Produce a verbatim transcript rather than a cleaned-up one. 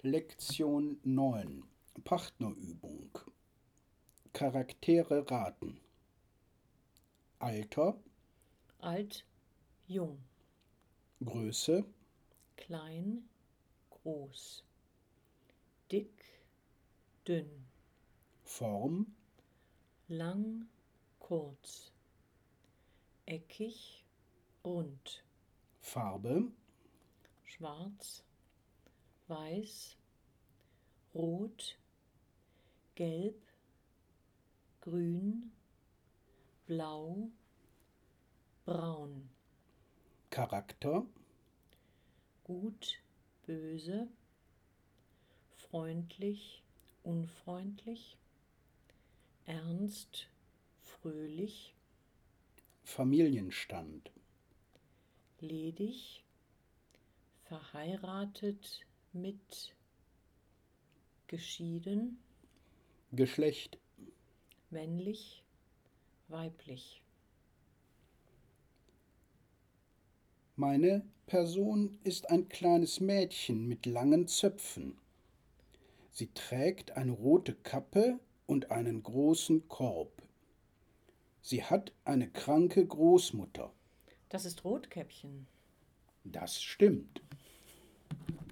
Lektion neun. Partnerübung. Charaktere raten. Alter, Alt, jung, Größe, klein, groß, dick, dünn, Form, lang, kurz, eckig, rund, Farbe, schwarz, weiß, rot, gelb, grün, blau, braun, Charakter, gut, böse, freundlich, unfreundlich, ernst, fröhlich, Familienstand, ledig, verheiratet mit, geschieden, Geschlecht, männlich, weiblich. Meine Person ist ein kleines Mädchen mit langen Zöpfen. Sie trägt eine rote Kappe und einen großen Korb. Sie hat eine kranke Großmutter. Das ist Rotkäppchen. Das stimmt.